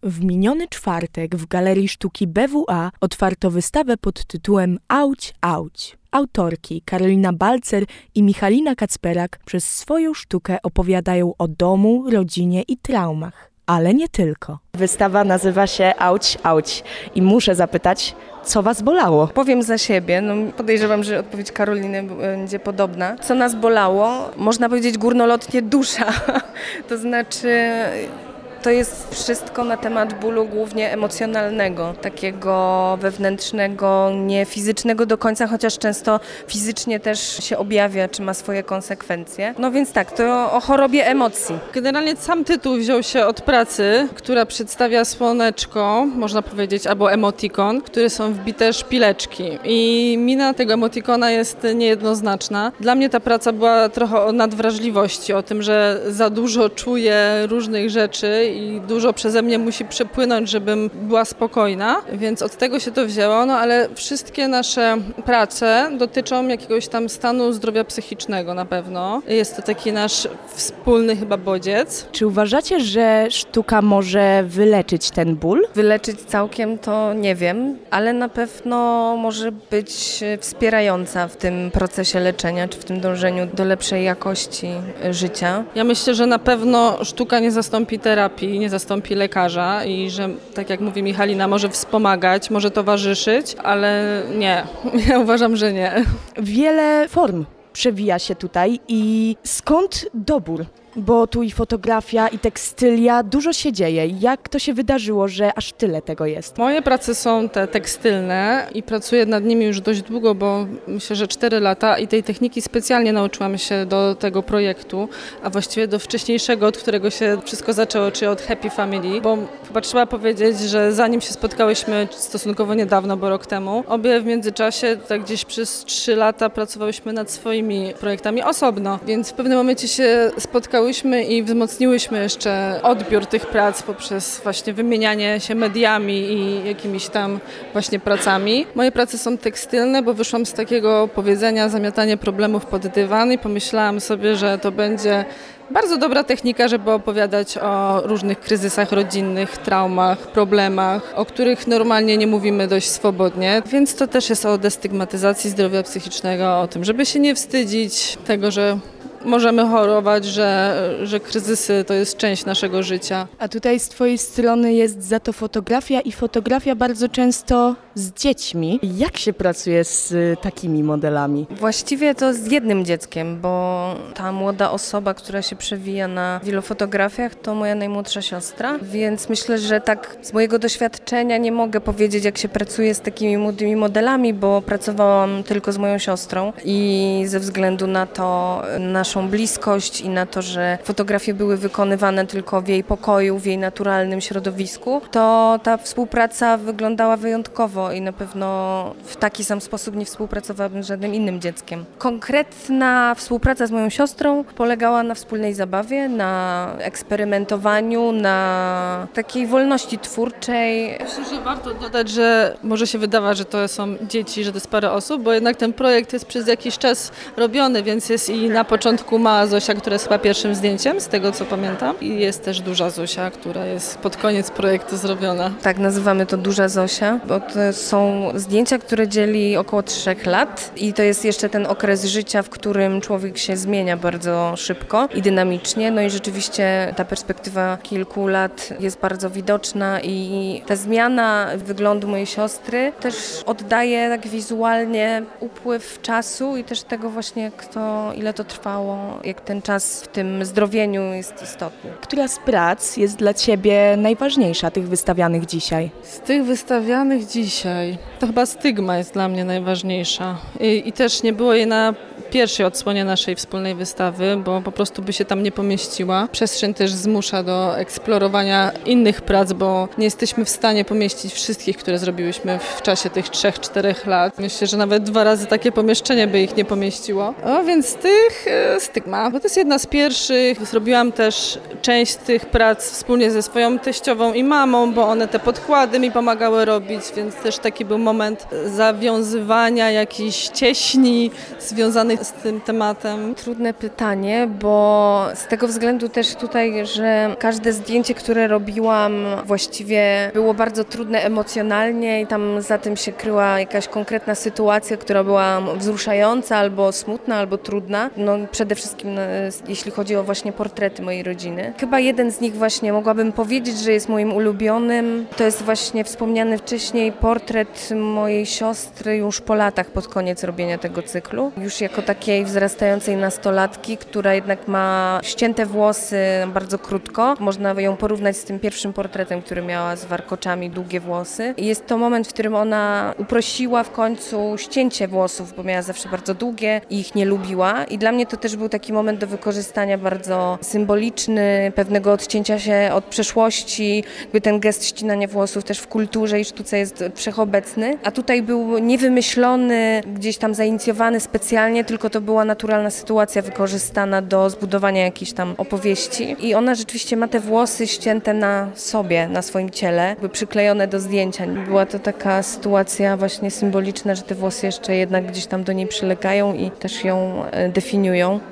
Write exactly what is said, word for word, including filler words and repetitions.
W miniony czwartek w Galerii Sztuki B W A otwarto wystawę pod tytułem Auć, auć. Autorki Karolina Balcer i Michalina Kacperak przez swoją sztukę opowiadają o domu, rodzinie i traumach. Ale nie tylko. Wystawa nazywa się Auć, auć. I muszę zapytać, co was bolało? Powiem za siebie, no podejrzewam, że odpowiedź Karoliny będzie podobna. Co nas bolało? Można powiedzieć górnolotnie dusza. To znaczy... To jest wszystko na temat bólu głównie emocjonalnego, takiego wewnętrznego, nie fizycznego do końca, chociaż często fizycznie też się objawia, czy ma swoje konsekwencje. No więc tak, to o chorobie emocji. Generalnie sam tytuł wziął się od pracy, która przedstawia słoneczko, można powiedzieć, albo emotikon, w który są wbite szpileczki. I mina tego emotikona jest niejednoznaczna. Dla mnie ta praca była trochę o nadwrażliwości, o tym, że za dużo czuję różnych rzeczy i dużo przeze mnie musi przepłynąć, żebym była spokojna, więc od tego się to wzięło, no ale wszystkie nasze prace dotyczą jakiegoś tam stanu zdrowia psychicznego na pewno. Jest to taki nasz wspólny chyba bodziec. Czy uważacie, że sztuka może wyleczyć ten ból? Wyleczyć całkiem to nie wiem, ale na pewno może być wspierająca w tym procesie leczenia, czy w tym dążeniu do lepszej jakości życia. Ja myślę, że na pewno sztuka nie zastąpi terapii, nie zastąpi lekarza i że, tak jak mówi Michalina, może wspomagać, może towarzyszyć, ale nie, ja uważam, że nie. Wiele form przewija się tutaj i skąd dobór? Bo tu i fotografia, i tekstylia, dużo się dzieje. Jak to się wydarzyło, że aż tyle tego jest? Moje prace są te tekstylne i pracuję nad nimi już dość długo, bo myślę, że cztery lata i tej techniki specjalnie nauczyłam się do tego projektu, a właściwie do wcześniejszego, od którego się wszystko zaczęło, czyli od Happy Family, bo chyba trzeba powiedzieć, że zanim się spotkałyśmy stosunkowo niedawno, bo rok temu, obie w międzyczasie tak gdzieś przez trzy lata pracowałyśmy nad swoimi projektami osobno, więc w pewnym momencie się spotkałyśmy i wzmocniłyśmy jeszcze odbiór tych prac poprzez właśnie wymienianie się mediami i jakimiś tam właśnie pracami. Moje prace są tekstylne, bo wyszłam z takiego powiedzenia zamiatanie problemów pod dywan i pomyślałam sobie, że to będzie bardzo dobra technika, żeby opowiadać o różnych kryzysach rodzinnych, traumach, problemach, o których normalnie nie mówimy dość swobodnie. Więc to też jest o destygmatyzacji zdrowia psychicznego, o tym, żeby się nie wstydzić tego, że możemy chorować, że, że kryzysy to jest część naszego życia. A tutaj z twojej strony jest za to fotografia i fotografia bardzo często z dziećmi. Jak się pracuje z takimi modelami? Właściwie to z jednym dzieckiem, bo ta młoda osoba, która się przewija na wielu fotografiach, to moja najmłodsza siostra, więc myślę, że tak z mojego doświadczenia nie mogę powiedzieć, jak się pracuje z takimi młodymi modelami, bo pracowałam tylko z moją siostrą i ze względu na to naszą bliskość i na to, że fotografie były wykonywane tylko w jej pokoju, w jej naturalnym środowisku, to ta współpraca wyglądała wyjątkowo i na pewno w taki sam sposób nie współpracowałabym z żadnym innym dzieckiem. Konkretna współpraca z moją siostrą polegała na wspólnej zabawie, na eksperymentowaniu, na takiej wolności twórczej. Myślę, że warto dodać, że może się wydawać, że to są dzieci, że to jest parę osób, bo jednak ten projekt jest przez jakiś czas robiony, więc jest i na początku mała Zosia, która jest chyba pierwszym zdjęciem, z tego co pamiętam. I jest też duża Zosia, która jest pod koniec projektu zrobiona. Tak, nazywamy to Duża Zosia, bo to są zdjęcia, które dzieli około trzech lat i to jest jeszcze ten okres życia, w którym człowiek się zmienia bardzo szybko i dynamicznie. No i rzeczywiście ta perspektywa kilku lat jest bardzo widoczna i ta zmiana wyglądu mojej siostry też oddaje tak wizualnie upływ czasu i też tego właśnie, kto, ile to trwało, jak ten czas w tym zdrowieniu jest istotny. Która z prac jest dla ciebie najważniejsza, tych wystawianych dzisiaj? Z tych wystawianych dzisiaj to chyba stygma jest dla mnie najważniejsza i, i też nie było jej na pierwszej odsłonie naszej wspólnej wystawy, bo po prostu by się tam nie pomieściła. Przestrzeń też zmusza do eksplorowania innych prac, bo nie jesteśmy w stanie pomieścić wszystkich, które zrobiłyśmy w czasie tych trzech, czterech lat. Myślę, że nawet dwa razy takie pomieszczenie by ich nie pomieściło. O, więc z tych e, stygma, bo to jest jedna z pierwszych. Zrobiłam też część z tych prac wspólnie ze swoją teściową i mamą, bo one te podkłady mi pomagały robić, więc też też taki był moment zawiązywania jakichś cieśni związanych z tym tematem? Trudne pytanie, bo z tego względu też tutaj, że każde zdjęcie, które robiłam, właściwie było bardzo trudne emocjonalnie i tam za tym się kryła jakaś konkretna sytuacja, która była wzruszająca albo smutna, albo trudna. No przede wszystkim no, jeśli chodzi o właśnie portrety mojej rodziny. Chyba jeden z nich właśnie mogłabym powiedzieć, że jest moim ulubionym. To jest właśnie wspomniany wcześniej portret mojej siostry już po latach, pod koniec robienia tego cyklu. Już jako takiej wzrastającej nastolatki, która jednak ma ścięte włosy bardzo krótko. Można ją porównać z tym pierwszym portretem, który miała z warkoczami, długie włosy. I jest to moment, w którym ona uprosiła w końcu ścięcie włosów, bo miała zawsze bardzo długie i ich nie lubiła. I dla mnie to też był taki moment do wykorzystania bardzo symboliczny, pewnego odcięcia się od przeszłości. Jakby ten gest ścinania włosów też w kulturze i sztuce jest wszechobecny. A tutaj był niewymyślony, gdzieś tam zainicjowany specjalnie, tylko to była naturalna sytuacja wykorzystana do zbudowania jakiejś tam opowieści. I ona rzeczywiście ma te włosy ścięte na sobie, na swoim ciele, jakby przyklejone do zdjęcia. Była to taka sytuacja właśnie symboliczna, że te włosy jeszcze jednak gdzieś tam do niej przylegają i też ją definiują.